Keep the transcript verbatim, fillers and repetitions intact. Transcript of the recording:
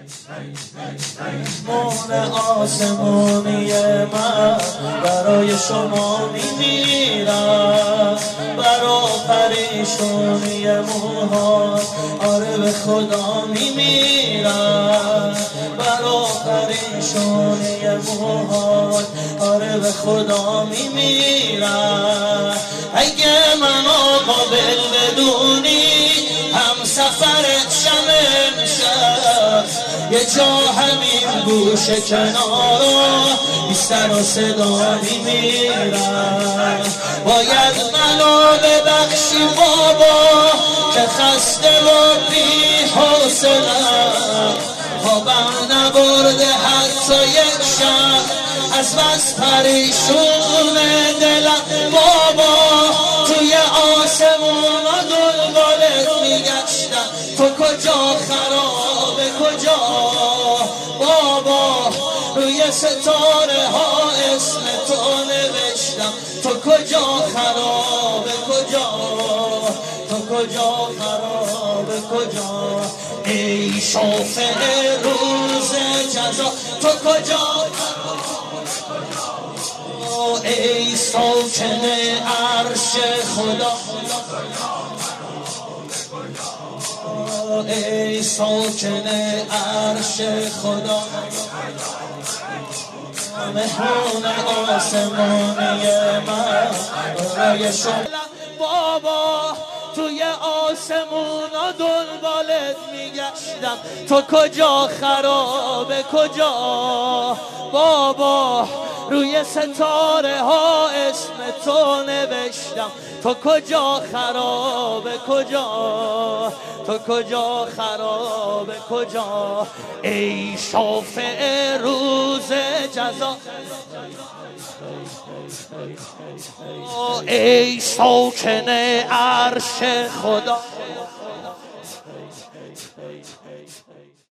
مهر آسمانی من برای شما میمیرم، برا پریشونی موهات آره به خدا میمیرم، برا پریشونی موهات آره به خدا میمیرم. اگه منو قابل بدونی هم سفرت شم امشب، یه جا همین گوشه کنارا بی سر و صدا میمیرم. باید منو ببخشی بابا که خسته و بی حوصله‌ام، خوابم نبرده حتی یک شب از بس پریشون دلم. بابا توی آسمون و دنبالت میگشتم، تو کجا خرابه کجا؟ بابا روی ستاره ها اسم تو نوشتم، تو کجا خرابه کجا؟ تو کجا خرابه کجا؟ ای شافع روز جزا تو کجا؟ ای ساکن عرش خدا، ای ساکن عرش خدا، مهمون آسمانی من برای شما. بابا توی آسمون ها دنبالت میگشتم، تو کجا خرابه کجا؟ بابا روی ستاره ها اسم تو نوشتم، تو کجا خرابه کجا؟ تو کجا خرابه کجا؟ ای شافع روز جزا، ای ساکن عرش خدا.